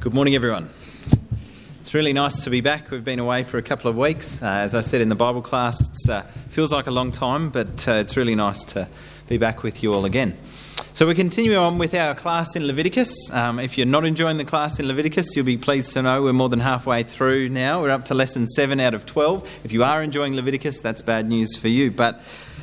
Good morning, everyone. It's really nice to be back. We've been away for a couple of weeks. As I said in the Bible class, it feels like a long time, but it's really nice to be back with you all again. So we're continuing on with our class in Leviticus. If you're not enjoying the class in Leviticus, you'll be pleased to know we're more than halfway through now. We're up to lesson 7 out of 12. If you are enjoying Leviticus, that's bad news for you. But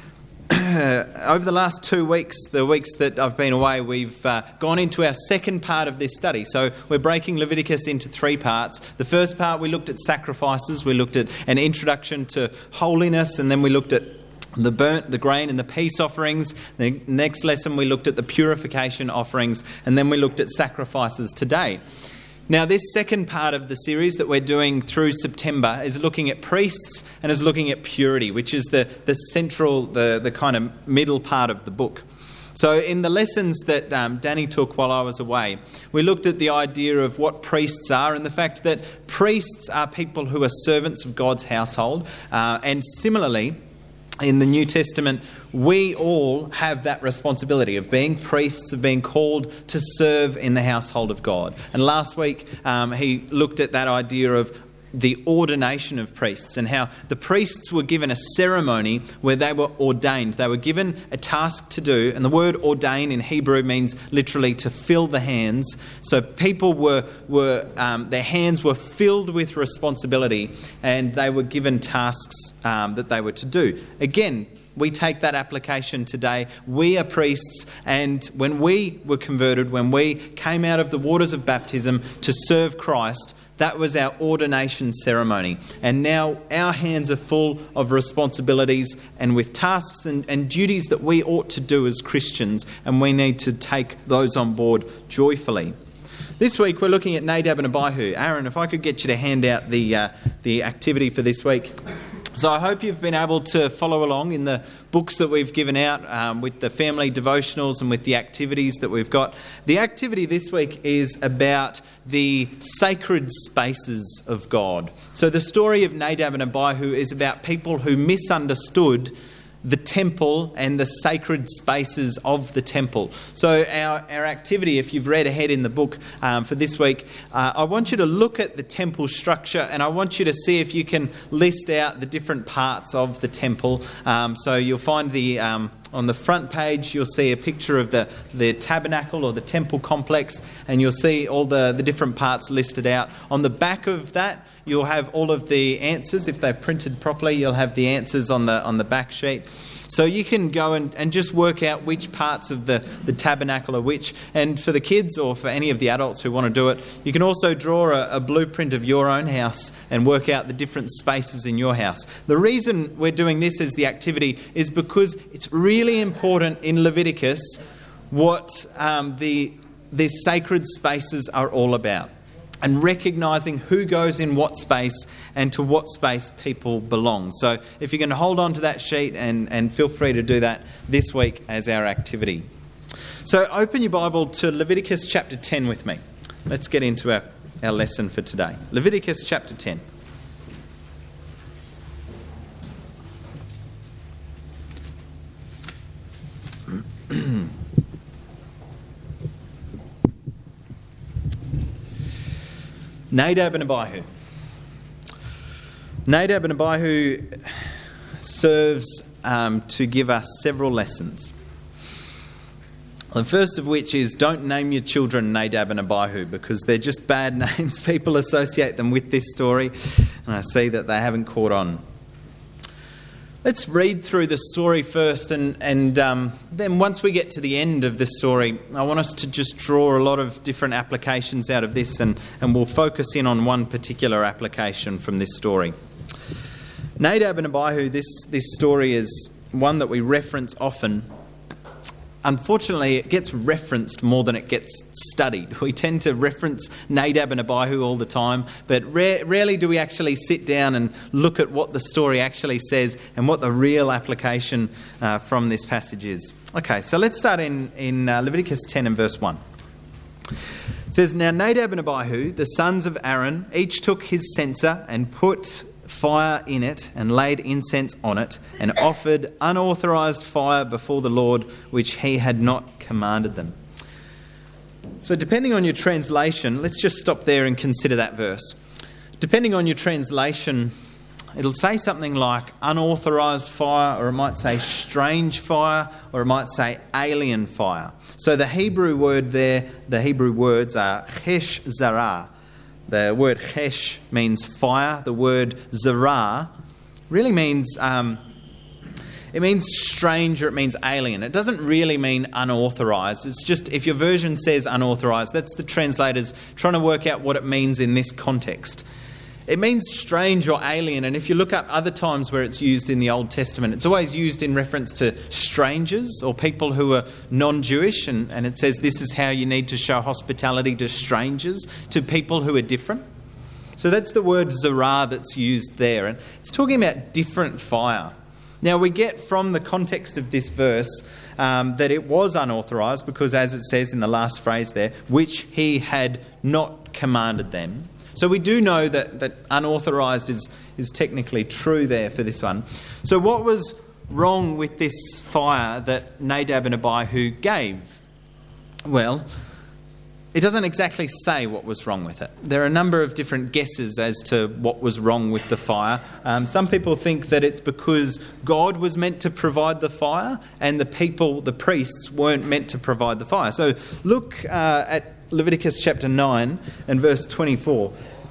over the last 2 weeks, the weeks that I've been away, we've gone into our second part of this study. So we're breaking Leviticus into 3 parts. The first part, we looked at sacrifices. We looked at an introduction to holiness, and then we looked at the burnt, the grain and the peace offerings. The next lesson, we looked at the purification offerings, and then we looked at sacrifices today. Now, this second part of the series that we're doing through September is looking at priests and is looking at purity, which is the central, the kind of middle part of the book. So in the lessons that Danny took while I was away, we looked at the idea of what priests are and the fact that priests are people who are servants of God's household. And similarly, in the New Testament, we all have that responsibility of being priests, of being called to serve in the household of God. And last week, he looked at that idea of the ordination of priests and how the priests were given a ceremony where they were ordained. They were given a task to do, and the word ordain in Hebrew means literally to fill the hands. So people were their hands were filled with responsibility, and they were given tasks that they were to do. Again, we take that application today. We are priests, and when we were converted, when we came out of the waters of baptism to serve Christ, that was our ordination ceremony. And now our hands are full of responsibilities and with tasks and duties that we ought to do as Christians, and we need to take those on board joyfully. This week we're looking at Nadab and Abihu. Aaron, if I could get you to hand out the activity for this week. So I hope you've been able to follow along in the books that we've given out with the family devotionals and with the activities that we've got. The activity this week is about the sacred spaces of God. So the story of Nadab and Abihu is about people who misunderstood the temple and the sacred spaces of the temple. So our activity, if you've read ahead in the book for this week, I want you to look at the temple structure, and I want you to see if you can list out the different parts of the temple. So you'll find on the front page, you'll see a picture of the tabernacle or the temple complex, and you'll see all the different parts listed out. On the back of that, you'll have all of the answers. If they've printed properly, you'll have the answers on the back sheet. So you can go and just work out which parts of the tabernacle are which. And for the kids or for any of the adults who want to do it, you can also draw a blueprint of your own house and work out the different spaces in your house. The reason we're doing this as the activity is because it's really important in Leviticus what these sacred spaces are all about, and recognising who goes in what space and to what space people belong. So if you can hold on to that sheet and feel free to do that this week as our activity. So open your Bible to Leviticus chapter 10 with me. Let's get into our lesson for today. Leviticus chapter 10. Nadab and Abihu. Nadab and Abihu serves to give us several lessons. The first of which is don't name your children Nadab and Abihu, because they're just bad names. People associate them with this story, and I see that they haven't caught on. Let's read through the story first, and then once we get to the end of the story, I want us to just draw a lot of different applications out of this, and we'll focus in on one particular application from this story. Nadab and Abihu, this story is one that we reference often. Unfortunately, it gets referenced more than it gets studied. We tend to reference Nadab and Abihu all the time, but rarely do we actually sit down and look at what the story actually says and what the real application from this passage is. Okay, so let's start in Leviticus 10 and verse 1. It says, "Now Nadab and Abihu, the sons of Aaron, each took his censer and put fire in it and laid incense on it and offered unauthorized fire before the Lord, which he had not commanded them." So depending on your translation, let's just stop there and consider that verse. Depending on your translation, it'll say something like unauthorised fire, or it might say strange fire, or it might say alien fire. So the Hebrew word there, the Hebrew words are chesh zarah. The word chesh means fire. The word zarah really means it means strange, or it means alien. It doesn't really mean unauthorised. It's just, if your version says unauthorised, that's the translators trying to work out what it means in this context. It means strange or alien, and if you look up other times where it's used in the Old Testament, it's always used in reference to strangers or people who are non-Jewish, and it says this is how you need to show hospitality to strangers, to people who are different. So that's the word zarah that's used there, and it's talking about different fire. Now we get from the context of this verse that it was unauthorised because, as it says in the last phrase there, which he had not commanded them. So we do know that unauthorised is technically true there for this one. So what was wrong with this fire that Nadab and Abihu gave? Well, it doesn't exactly say what was wrong with it. There are a number of different guesses as to what was wrong with the fire. Some people think that it's because God was meant to provide the fire and the priests, weren't meant to provide the fire. So look at Leviticus chapter 9 and verse 24.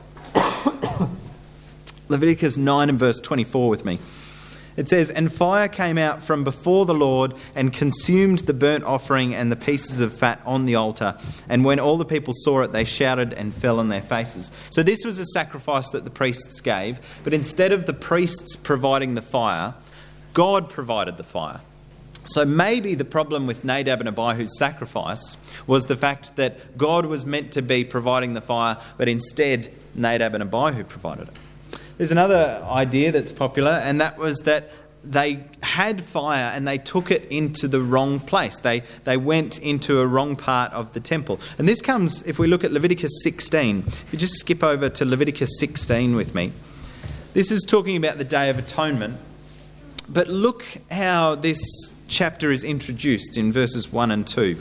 Leviticus 9 and verse 24 with me. It says, "And fire came out from before the Lord and consumed the burnt offering and the pieces of fat on the altar. And when all the people saw it, they shouted and fell on their faces." So this was a sacrifice that the priests gave, but instead of the priests providing the fire, God provided the fire. So maybe the problem with Nadab and Abihu's sacrifice was the fact that God was meant to be providing the fire, but instead Nadab and Abihu provided it. There's another idea that's popular, and that was that they had fire and they took it into the wrong place. They went into a wrong part of the temple. And this comes, if we look at Leviticus 16, if you just skip over to Leviticus 16 with me. This is talking about the Day of Atonement. But look how this chapter is introduced in verses 1 and 2.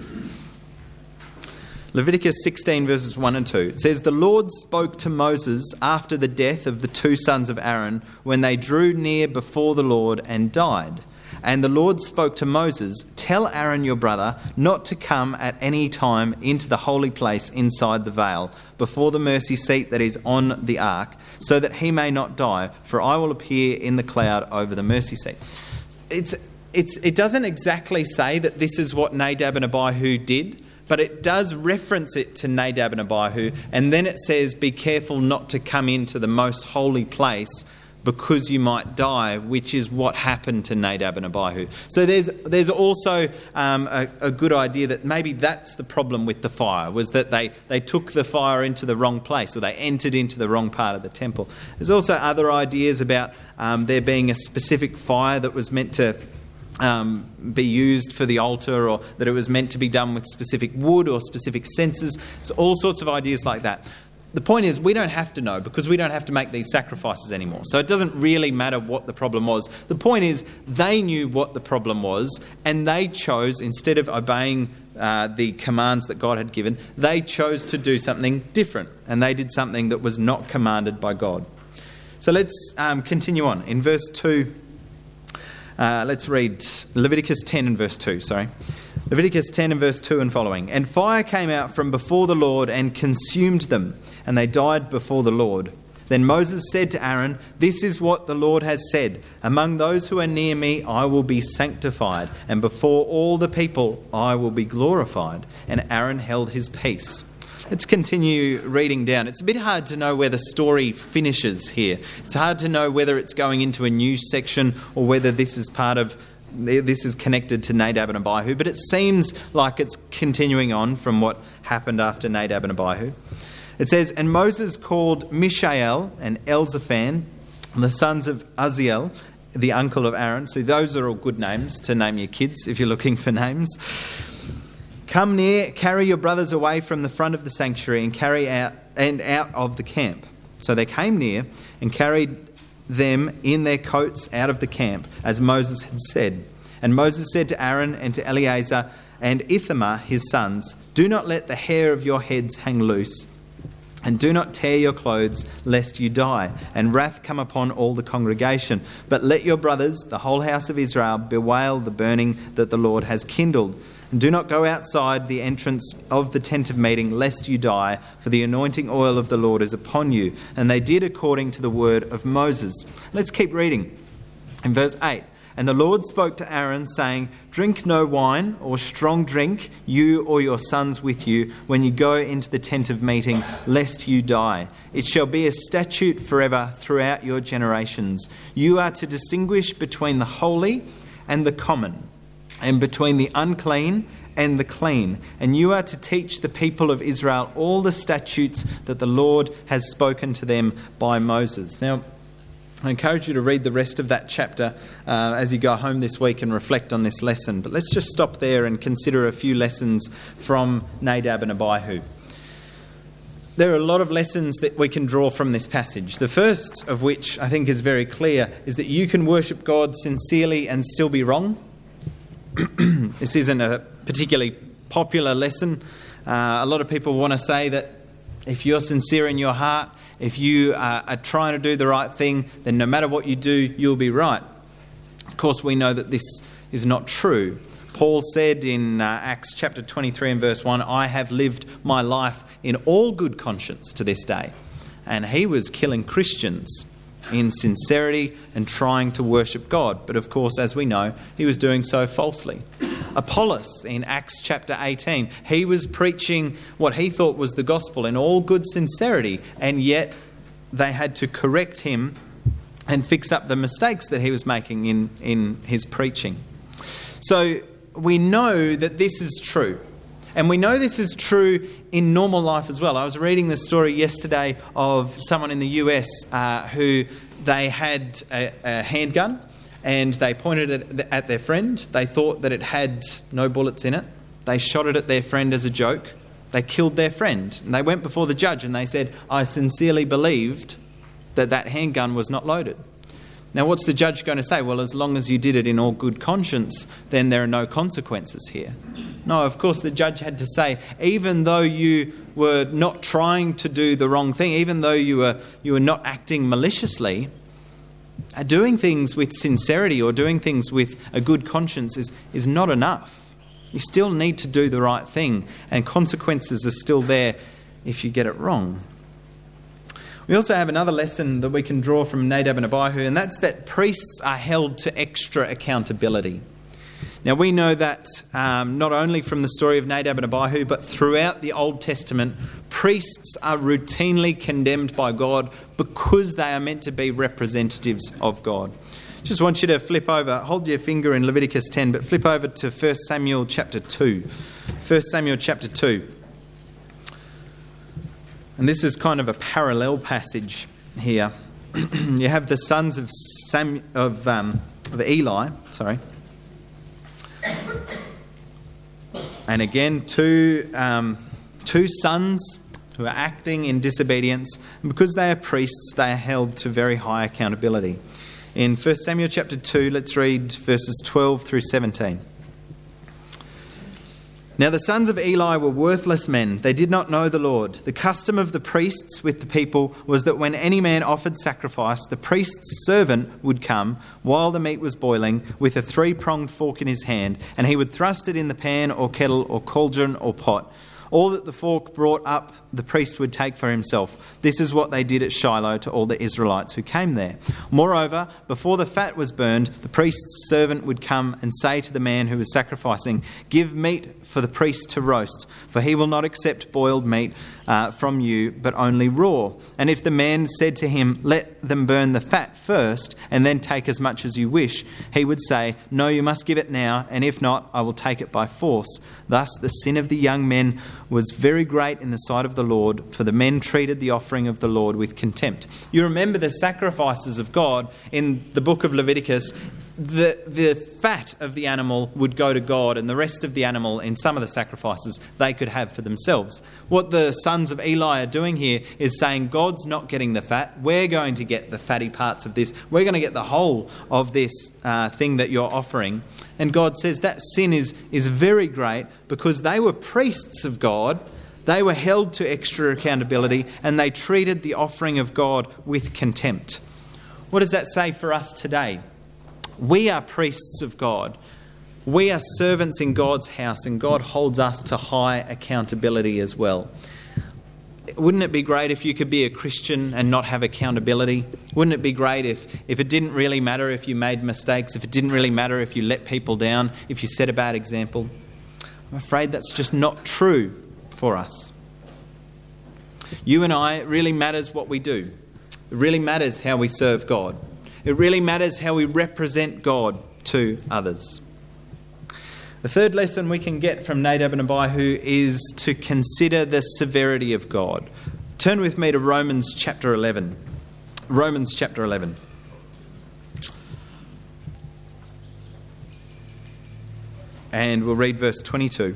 Leviticus 16 verses 1 and 2. It says, "The Lord spoke to Moses after the death of the two sons of Aaron when they drew near before the Lord and died. And the Lord spoke to Moses, 'Tell Aaron your brother not to come at any time into the holy place inside the veil, before the mercy seat that is on the ark, so that he may not die, for I will appear in the cloud over the mercy seat.'" It doesn't exactly say that this is what Nadab and Abihu did, but it does reference it to Nadab and Abihu, and then it says, "Be careful not to come into the most holy place because you might die," which is what happened to Nadab and Abihu. So there's also a good idea that maybe that's the problem with the fire, was that they took the fire into the wrong place, or they entered into the wrong part of the temple. There's also other ideas about there being a specific fire that was meant to be used for the altar, or that it was meant to be done with specific wood or specific censers. There's all sorts of ideas like that. The point is, we don't have to know, because we don't have to make these sacrifices anymore. So it doesn't really matter what the problem was. The point is, they knew what the problem was, and they chose, instead of obeying the commands that God had given, they chose to do something different, and they did something that was not commanded by God. So let's continue on. In verse 2, let's read Leviticus 10 and verse 2, Leviticus 10 and verse 2 and following. "And fire came out from before the Lord and consumed them, and they died before the Lord. Then Moses said to Aaron, 'This is what the Lord has said. Among those who are near me I will be sanctified, and before all the people I will be glorified.' And Aaron held his peace." Let's continue reading down. It's a bit hard to know where the story finishes here. It's hard to know whether it's going into a new section or whether this is connected to Nadab and Abihu, but it seems like it's continuing on from what happened after Nadab and Abihu. It says, "And Moses called Mishael and Elzaphan, the sons of Uzziel, the uncle of Aaron." So those are all good names to name your kids if you're looking for names. "Come near, carry your brothers away from the front of the sanctuary and out of the camp." So they came near and carried them in their coats out of the camp, as Moses had said. And Moses said to Aaron and to Eleazar and Ithamar his sons, Do not let the hair of your heads hang loose, and do not tear your clothes, lest you die, and wrath come upon all the congregation. But let your brothers, the whole house of Israel, bewail the burning that the Lord has kindled. And do not go outside the entrance of the tent of meeting, lest you die, for the anointing oil of the Lord is upon you. And they did according to the word of Moses. Let's keep reading. In verse 8. And the Lord spoke to Aaron, saying, Drink no wine or strong drink, you or your sons with you, when you go into the tent of meeting, lest you die. It shall be a statute forever throughout your generations. You are to distinguish between the holy and the common, and between the unclean and the clean. And you are to teach the people of Israel all the statutes that the Lord has spoken to them by Moses. Now, I encourage you to read the rest of that chapter as you go home this week and reflect on this lesson. But let's just stop there and consider a few lessons from Nadab and Abihu. There are a lot of lessons that we can draw from this passage. The first of which I think is very clear is that you can worship God sincerely and still be wrong. This isn't a particularly popular lesson. A lot of people want to say that if you're sincere in your heart, if you are trying to do the right thing, then no matter what you do, you'll be right. Of course, we know that this is not true. Paul said in Acts chapter 23 and verse 1, I have lived my life in all good conscience to this day. And he was killing Christians in sincerity and trying to worship God. But of course, as we know, he was doing so falsely. Apollos in Acts chapter 18, he was preaching what he thought was the gospel in all good sincerity, and yet they had to correct him and fix up the mistakes that he was making in his preaching. So we know that this is true. And we know this is true in normal life as well. I was reading the story yesterday of someone in the US who they had a handgun and they pointed it at their friend. They thought that it had no bullets in it. They shot it at their friend as a joke. They killed their friend. And they went before the judge and they said, I sincerely believed that handgun was not loaded. Now, what's the judge going to say? Well, as long as you did it in all good conscience, then there are no consequences here. No, of course, the judge had to say, even though you were not trying to do the wrong thing, even though you were not acting maliciously, doing things with sincerity or doing things with a good conscience is not enough. You still need to do the right thing, and consequences are still there if you get it wrong. We also have another lesson that we can draw from Nadab and Abihu, and that's that priests are held to extra accountability. Now, we know that not only from the story of Nadab and Abihu, but throughout the Old Testament, priests are routinely condemned by God because they are meant to be representatives of God. Just want you to flip over, hold your finger in Leviticus 10, but flip over to 1 Samuel chapter 2. 1 Samuel chapter 2. And this is kind of a parallel passage here. You have the sons of Eli, and again two sons who are acting in disobedience. And because they are priests, they are held to very high accountability. In 1 Samuel chapter 2, let's read verses 12 through 17. Now the sons of Eli were worthless men. They did not know the Lord. The custom of the priests with the people was that when any man offered sacrifice, the priest's servant would come while the meat was boiling with a 3-pronged fork in his hand, and he would thrust it in the pan or kettle or cauldron or pot. All that the fork brought up, the priest would take for himself. This is what they did at Shiloh to all the Israelites who came there. Moreover, before the fat was burned, the priest's servant would come and say to the man who was sacrificing, "Give meat for the priest to roast, for he will not accept boiled meat from you, but only raw." And if the man said to him, "Let them burn the fat first, and then take as much as you wish," he would say, "No, you must give it now, and if not, I will take it by force." Thus the sin of the young men was very great in the sight of the Lord, for the men treated the offering of the Lord with contempt. You remember the sacrifices of God in the book of Leviticus the fat of the animal would go to God, and the rest of the animal, in some of the sacrifices, they could have for themselves. What the sons of Eli are doing here is saying, God's not getting the fat. We're going to get the fatty parts of this. We're going to get the whole of this thing that you're offering. And God says that sin is very great, because they were priests of God. They were held to extra accountability, and they treated the offering of God with contempt. What does that say for us today? We are priests of God. We are servants in God's house, and God holds us to high accountability as well. Wouldn't it be great if you could be a Christian and not have accountability? Wouldn't it be great if it didn't really matter if you made mistakes, if it didn't really matter if you let people down, if you set a bad example? I'm afraid that's just not true for us. You and I, it really matters what we do. It really matters how we serve God. It really matters how we represent God to others. The third lesson we can get from Nadab and Abihu is to consider the severity of God. Turn with me to Romans chapter 11. Romans chapter 11. And we'll read verse 22.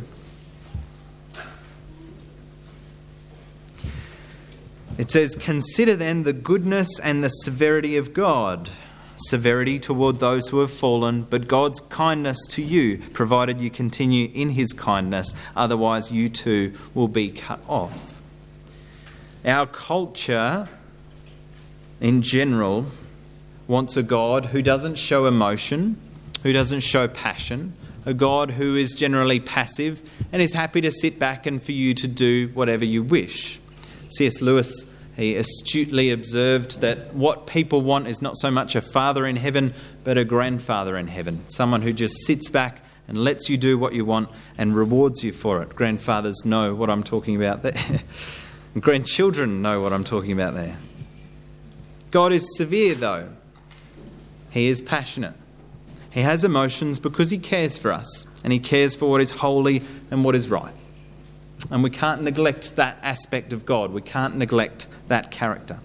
It says, "Consider then the goodness and the severity of God. Severity toward those who have fallen, but God's kindness to you, provided you continue in his kindness, otherwise you too will be cut off." Our culture, in general, wants a God who doesn't show emotion, who doesn't show passion, a God who is generally passive and is happy to sit back and for you to do whatever you wish. C.S. Lewis, he astutely observed that what people want is not so much a father in heaven, but a grandfather in heaven. Someone who just sits back and lets you do what you want and rewards you for it. Grandfathers know what I'm talking about there. Grandchildren know what I'm talking about there. God is severe, though. He is passionate. He has emotions because he cares for us, and he cares for what is holy and what is right. And we can't neglect that aspect of God. We can't neglect that character.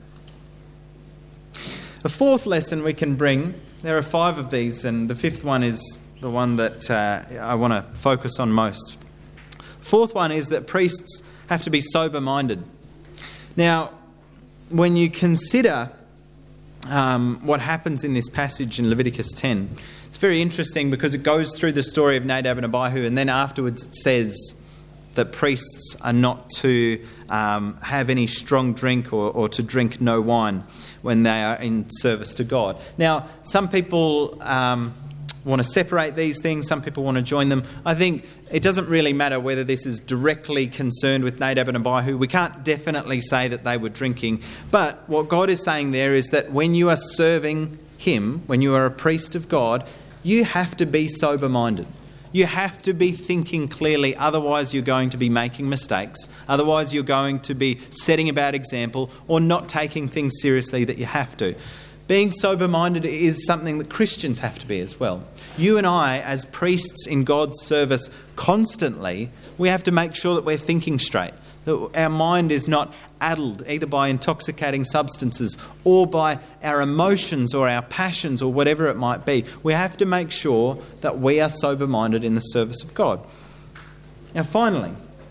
A fourth lesson we can bring, there are 5 of these, and the 5th one is the one that I want to focus on most. Fourth one is that priests have to be sober-minded. Now, when you consider what happens in this passage in Leviticus 10, it's very interesting because it goes through the story of Nadab and Abihu, and then afterwards it says that priests are not to have any strong drink or to drink no wine when they are in service to God. Now, some people want to separate these things. Some people want to join them. I think it doesn't really matter whether this is directly concerned with Nadab and Abihu. We can't definitely say that they were drinking. But what God is saying there is that when you are serving him, when you are a priest of God, you have to be sober-minded. You have to be thinking clearly, otherwise you're going to be making mistakes. Otherwise you're going to be setting a bad example or not taking things seriously that you have to. Being sober-minded is something that Christians have to be as well. You and I, as priests in God's service constantly, we have to make sure that we're thinking straight. That our mind is not addled either by intoxicating substances or by our emotions or our passions or whatever it might be. We have to make sure that we are sober-minded in the service of God. Now finally,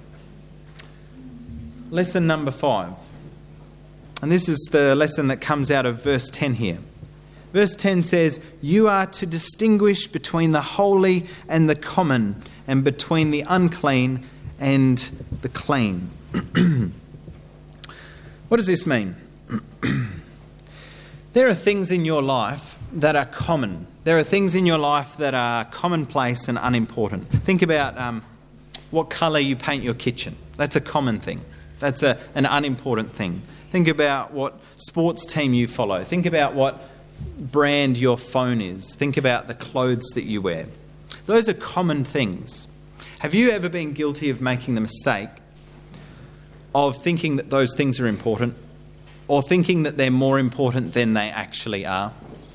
lesson number 5. And this is the lesson that comes out of verse 10 here. Verse 10 says, "You are to distinguish between the holy and the common, and between the unclean and the clean." What does this mean? There are things in your life that are common. There are things in your life that are commonplace and unimportant. Think about what colour you paint your kitchen. That's a common thing. That's an unimportant thing. Think about what sports team you follow. Think about what brand your phone is. Think about the clothes that you wear. Those are common things. Have you ever been guilty of making the mistake of thinking that those things are important, or thinking that they're more important than they actually are?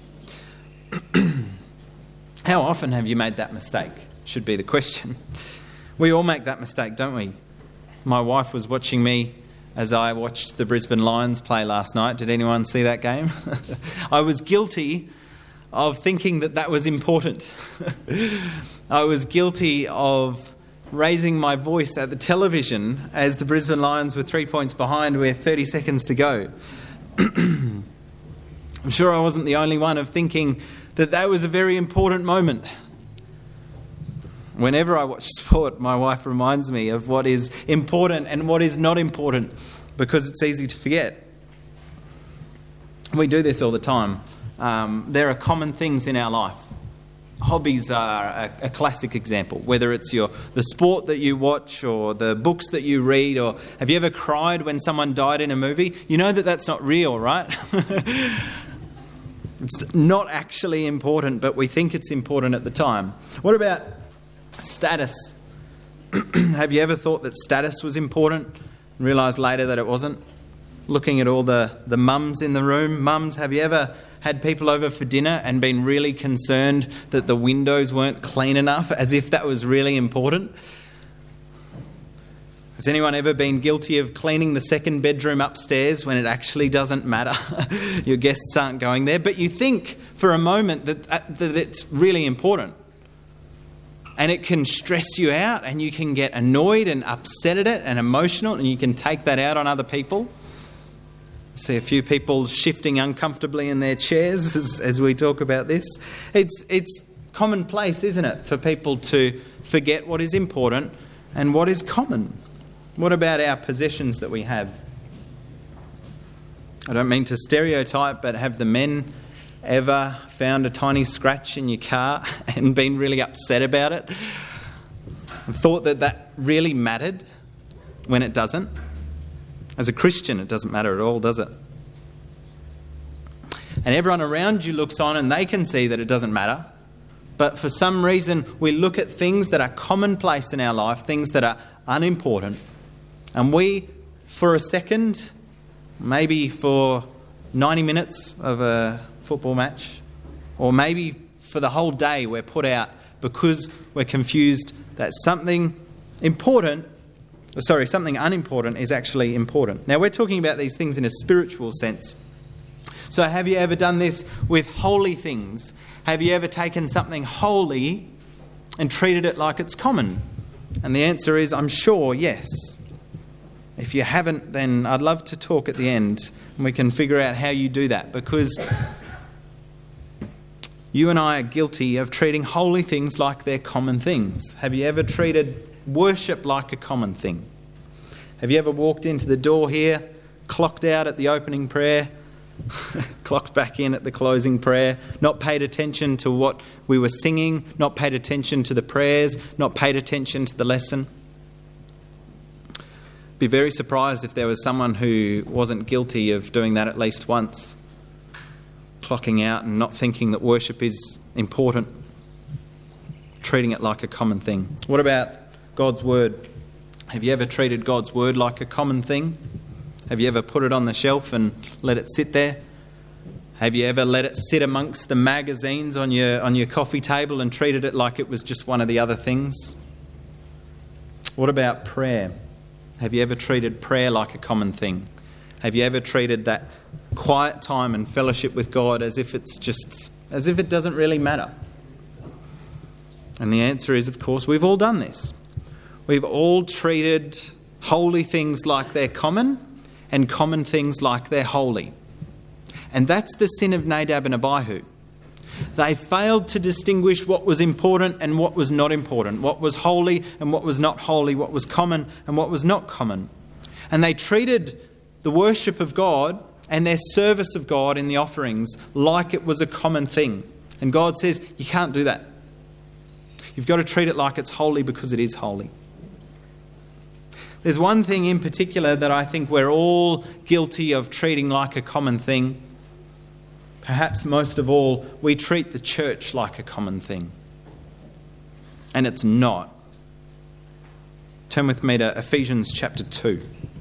How often have you made that mistake? Should be the question. We all make that mistake, don't we? My wife was watching me as I watched the Brisbane Lions play last night. Did anyone see that game? I was guilty of thinking that that was important. I was guilty of raising my voice at the television as the Brisbane Lions were 3 points behind with 30 seconds to go. I'm sure I wasn't the only one of thinking that that was a very important moment. Whenever I watch sport, my wife reminds me of what is important and what is not important, because it's easy to forget. We do this all the time. There are common things in our life. Hobbies are a classic example, whether it's the sport that you watch or the books that you read, or have you ever cried when someone died in a movie? You know that that's not real, right? It's not actually important, but we think it's important at the time. What about status? Have you ever thought that status was important and realised later that it wasn't? Looking at all the mums in the room. Mums, have you ever had people over for dinner and been really concerned that the windows weren't clean enough, as if that was really important? Has anyone ever been guilty of cleaning the second bedroom upstairs when it actually doesn't matter? Your guests aren't going there, but you think for a moment that it's really important. And it can stress you out, and you can get annoyed and upset at it and emotional, and you can take that out on other people. I see a few people shifting uncomfortably in their chairs as we talk about this. It's commonplace, isn't it, for people to forget what is important and what is common. What about our possessions that we have? I don't mean to stereotype, but have the men ever found a tiny scratch in your car and been really upset about it? And thought that really mattered when it doesn't? As a Christian, it doesn't matter at all, does it? And everyone around you looks on and they can see that it doesn't matter. But for some reason, we look at things that are commonplace in our life, things that are unimportant, and we, for a second, maybe for 90 minutes of a football match, or maybe for the whole day, we're put out because we're confused that something unimportant is actually important. Now, we're talking about these things in a spiritual sense. So have you ever done this with holy things? Have you ever taken something holy and treated it like it's common? And the answer is, I'm sure, yes. If you haven't, then I'd love to talk at the end and we can figure out how you do that, because you and I are guilty of treating holy things like they're common things. Have you ever treated worship like a common thing? Have you ever walked into the door here, clocked out at the opening prayer, clocked back in at the closing prayer, not paid attention to what we were singing, not paid attention to the prayers, not paid attention to the lesson? Be very surprised if there was someone who wasn't guilty of doing that at least once, clocking out and not thinking that worship is important, treating it like a common thing. What about God's Word? Have you ever treated God's Word like a common thing? Have you ever put it on the shelf and let it sit there? Have you ever let it sit amongst the magazines on your coffee table and treated it like it was just one of the other things? What about prayer? Have you ever treated prayer like a common thing? Have you ever treated that quiet time and fellowship with God as if it doesn't really matter? And the answer is, of course, we've all done this. We've all treated holy things like they're common and common things like they're holy. And that's the sin of Nadab and Abihu. They failed to distinguish what was important and what was not important, what was holy and what was not holy, what was common and what was not common. And they treated the worship of God and their service of God in the offerings like it was a common thing. And God says, you can't do that. You've got to treat it like it's holy because it is holy. There's one thing in particular that I think we're all guilty of treating like a common thing. Perhaps most of all, we treat the church like a common thing. And it's not. Turn with me to Ephesians chapter 2.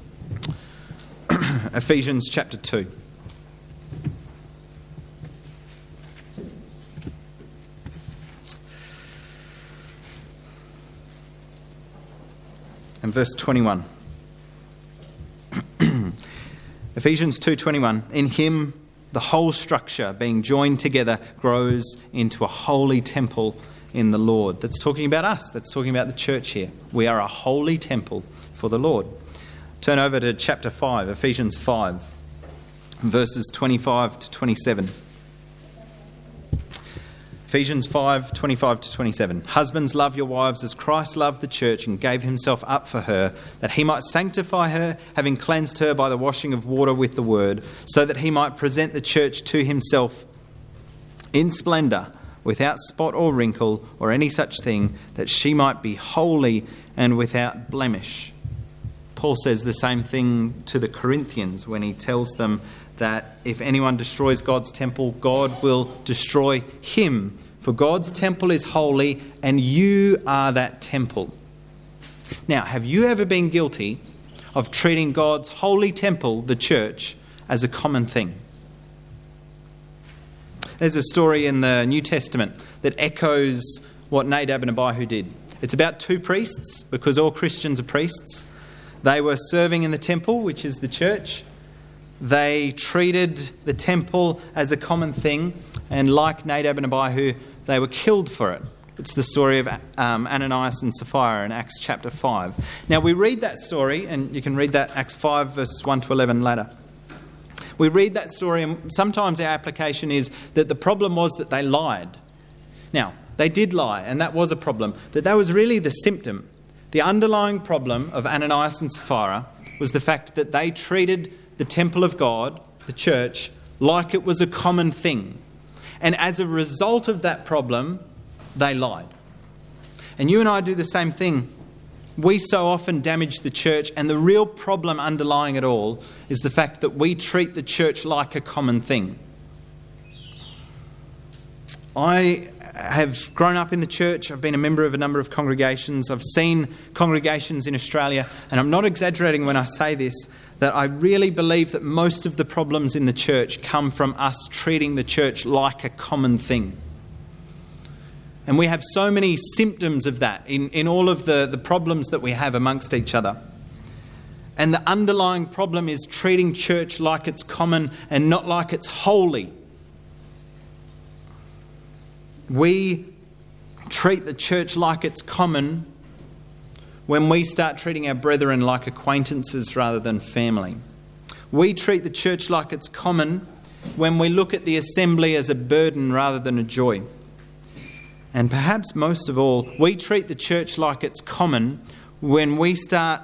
Ephesians chapter 2. And verse 21. Ephesians 2:21. In him the whole structure being joined together grows into a holy temple in the Lord. That's talking about us. That's talking about the church here. We are a holy temple for the Lord. Turn over to chapter 5, Ephesians 5, verses 25 to 27. Ephesians 5, 25 to 27. Husbands, love your wives as Christ loved the church and gave himself up for her, that he might sanctify her, having cleansed her by the washing of water with the word, so that he might present the church to himself in splendour, without spot or wrinkle or any such thing, that she might be holy and without blemish. Paul says the same thing to the Corinthians when he tells them that if anyone destroys God's temple, God will destroy him. For God's temple is holy, and you are that temple. Now, have you ever been guilty of treating God's holy temple, the church, as a common thing? There's a story in the New Testament that echoes what Nadab and Abihu did. It's about two priests, because all Christians are priests. They were serving in the temple, which is the church. They treated the temple as a common thing, and like Nadab and Abihu, they were killed for it. It's the story of Ananias and Sapphira in Acts chapter 5. Now we read that story, and you can read that, Acts 5 verses 1 to 11 later. We read that story, and sometimes our application is that the problem was that they lied. Now, they did lie, and that was a problem, but that was really the symptom. The underlying problem of Ananias and Sapphira was the fact that they treated the temple of God, the church, like it was a common thing. And as a result of that problem, they lied. And you and I do the same thing. We so often damage the church, and the real problem underlying it all is the fact that we treat the church like a common thing. I have grown up in the church. I've been a member of a number of congregations. I've seen congregations in Australia, and I'm not exaggerating when I say this, that I really believe that most of the problems in the church come from us treating the church like a common thing. And we have so many symptoms of that in all of the problems that we have amongst each other. And the underlying problem is treating church like it's common and not like it's holy. We treat the church like it's common when we start treating our brethren like acquaintances rather than family. We treat the church like it's common when we look at the assembly as a burden rather than a joy. And perhaps most of all, we treat the church like it's common when we start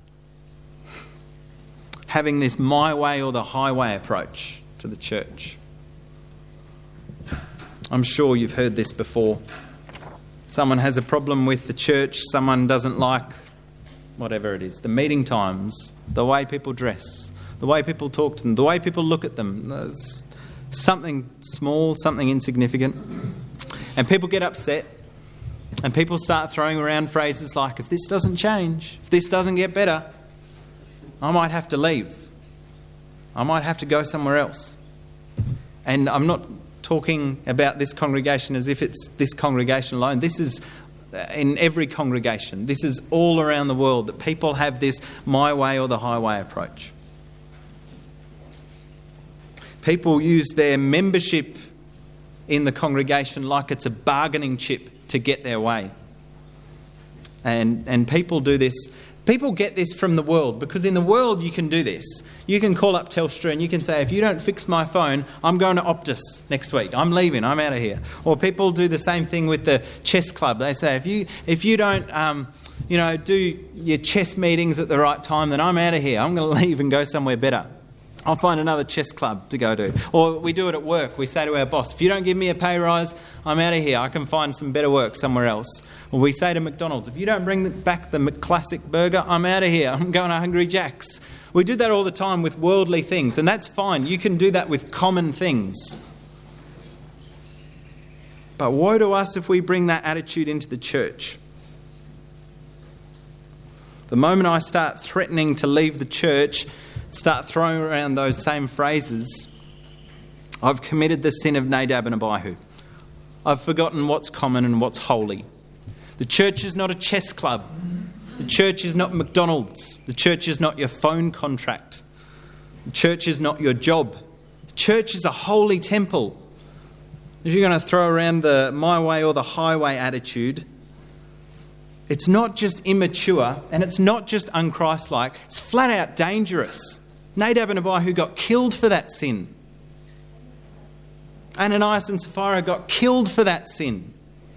having this my way or the highway approach to the church. I'm sure you've heard this before. Someone has a problem with the church, someone doesn't like whatever it is, the meeting times, the way people dress, the way people talk to them, the way people look at them. It's something small, something insignificant. And people get upset, and people start throwing around phrases like, if this doesn't change, if this doesn't get better, I might have to leave. I might have to go somewhere else. And I'm not talking about this congregation as if it's this congregation alone. This is in every congregation. This is all around the world, that people have this my way or the highway approach. People use their membership in the congregation like it's a bargaining chip to get their way. And people do this. People get this from the world, because in the world you can do this. You can call up Telstra and you can say, if you don't fix my phone, I'm going to Optus next week. I'm leaving. I'm out of here. Or people do the same thing with the chess club. They say, if you don't do your chess meetings at the right time, then I'm out of here. I'm going to leave and go somewhere better. I'll find another chess club to go to. Or we do it at work. We say to our boss, if you don't give me a pay rise, I'm out of here. I can find some better work somewhere else. Or we say to McDonald's, if you don't bring back the McClassic burger, I'm out of here. I'm going to Hungry Jack's. We do that all the time with worldly things, and that's fine. You can do that with common things. But woe to us if we bring that attitude into the church. The moment I start threatening to leave the church, start throwing around those same phrases, I've committed the sin of Nadab and Abihu. I've forgotten what's common and what's holy. The church is not a chess club. The church is not McDonald's. The church is not your phone contract. The church is not your job. Church is a holy temple. If you're going to throw around the my way or the highway attitude, it's not just immature and it's not just unchristlike, it's flat out dangerous. Nadab and Abihu got killed for that sin. Ananias and Sapphira got killed for that sin.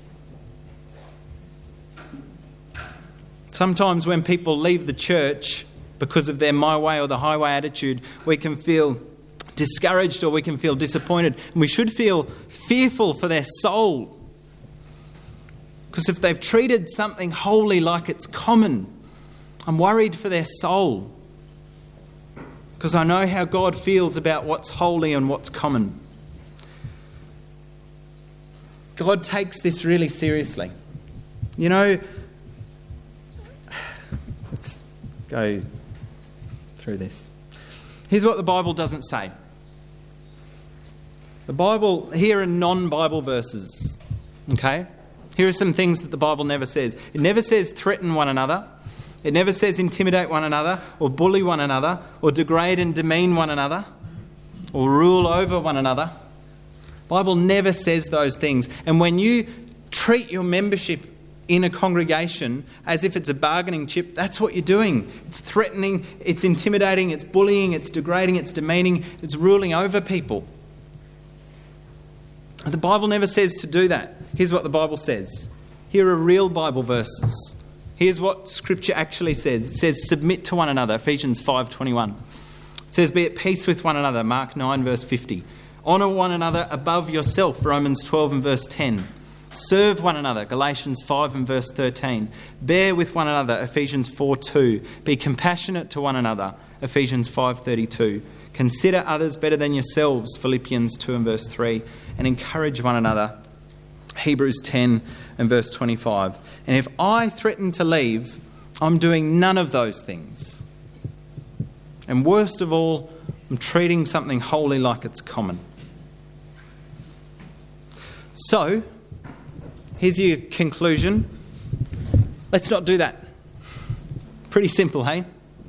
Sometimes when people leave the church because of their my way or the highway attitude, we can feel discouraged or we can feel disappointed. And we should feel fearful for their soul. Because if they've treated something holy like it's common, I'm worried for their soul. Because I know how God feels about what's holy and what's common. God takes this really seriously. You know, let's go through this. Here's what the Bible doesn't say. The Bible, here are non-Bible verses. Okay? Here are some things that the Bible never says. It never says threaten one another. It never says intimidate one another or bully one another or degrade and demean one another or rule over one another. The Bible never says those things. And when you treat your membership in a congregation as if it's a bargaining chip, that's what you're doing. It's threatening, it's intimidating, it's bullying, it's degrading, it's demeaning, it's ruling over people. The Bible never says to do that. Here's what the Bible says. Here are real Bible verses. Here's what Scripture actually says. It says, submit to one another, Ephesians 5:21. It says, be at peace with one another, Mark 9, verse 50. Honour one another above yourself, Romans 12 and verse 10. Serve one another, Galatians 5 and verse 13. Bear with one another, Ephesians 4:2. Be compassionate to one another, Ephesians 5:32. Consider others better than yourselves, Philippians 2 and verse 3. And encourage one another, Hebrews 10 and verse 25. And if I threaten to leave, I'm doing none of those things. And worst of all, I'm treating something holy like it's common. So, here's your conclusion. Let's not do that. Pretty simple, hey?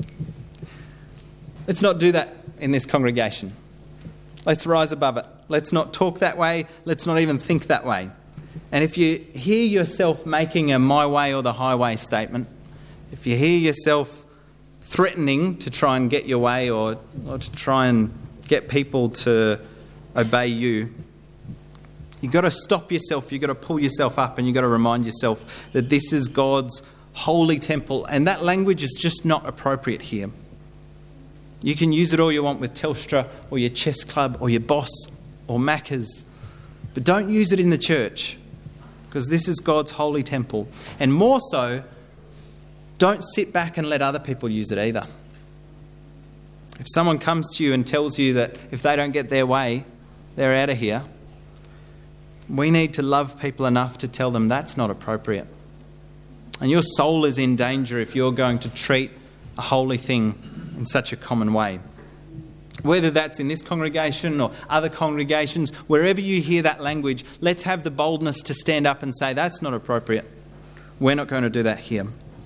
Let's not do that in this congregation. Let's rise above it. Let's not talk that way. Let's not even think that way. And if you hear yourself making a my way or the highway statement, if you hear yourself threatening to try and get your way or to try and get people to obey you, you've got to stop yourself, you've got to pull yourself up, and you've got to remind yourself that this is God's holy temple, and that language is just not appropriate here. You can use it all you want with Telstra or your chess club or your boss or Macca's, but don't use it in the church, because this is God's holy temple. And more so, don't sit back and let other people use it either. If someone comes to you and tells you that if they don't get their way, they're out of here, we need to love people enough to tell them that's not appropriate. And your soul is in danger if you're going to treat a holy thing in such a common way. Whether that's in this congregation or other congregations, wherever you hear that language, let's have the boldness to stand up and say, that's not appropriate. We're not going to do that here.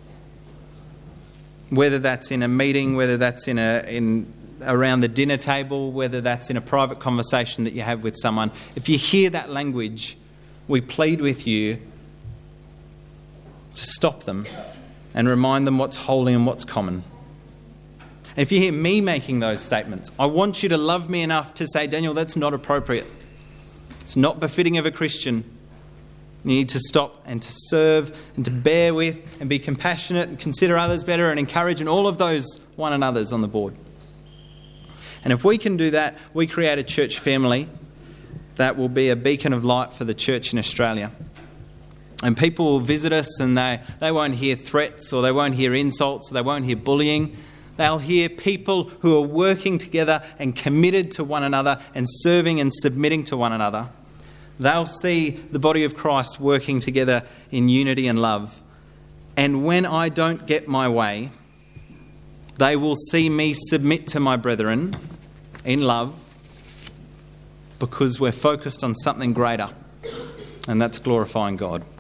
Whether that's in a meeting, whether that's around the dinner table, whether that's in a private conversation that you have with someone, if you hear that language, we plead with you to stop them and remind them what's holy and what's common. And if you hear me making those statements, I want you to love me enough to say, Daniel, that's not appropriate. It's not befitting of a Christian. You need to stop and to serve and to bear with and be compassionate and consider others better and encourage, and all of those one another's on the board. And if we can do that, we create a church family that will be a beacon of light for the church in Australia. And people will visit us and they won't hear threats, or they won't hear insults, or they won't hear bullying. They'll hear people who are working together and committed to one another and serving and submitting to one another. They'll see the body of Christ working together in unity and love. And when I don't get my way, they will see me submit to my brethren in love, because we're focused on something greater, and that's glorifying God.